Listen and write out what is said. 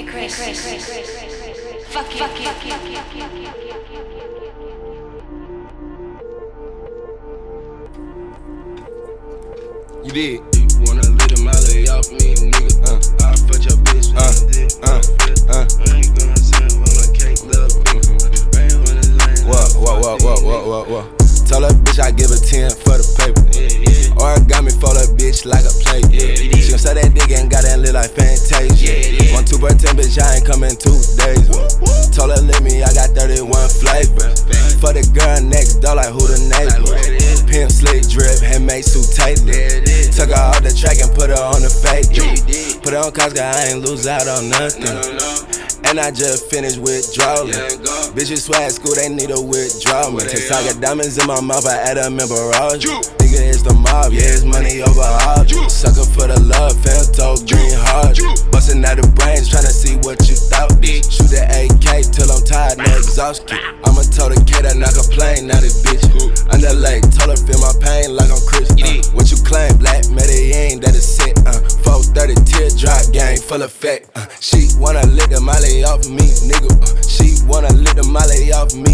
Chris. Fuck you. You did. You wanna live a molly off me, nigga. I'll fuck your bitch with a dick. I ain't gonna send on my cake, little bitch. Rain when it's laying. Whoa. Tell that bitch I give a 10 for the paper. Yeah. Or got me for that bitch like a plate. She gon' say that dick and got that lit like Fantasia. 1, 2 per 10, bitch, I ain't coming 2 days. Told her let me, I got 31 flavors. For the girl next door, like who the neighbor. Pimp, slick, drip, handmade suit Taylor. Took her off the track and put her on the fake. Put her on cause I ain't lose out on nothing. And I just finished withdrawing. Bitches swag school, they need a withdrawal. Cause I got diamonds in my mouth, I add them in barrage. Nigga, it's the mob, yeah, it's money over all. Sucker for the love, fam, toe green hard. Bustin' out the brains, tryna see what you thought. Shoot the AK till I'm tired, no exhaust kit. I'ma tow the K that knock a plane, now this bitch. Under lake, told her feel my pain like I'm Chris. What you claim, black Medellin, that is set. 430 teardrop gang, full effect. She wanna lick the molly off me, nigga. She wanna lick the molly off me,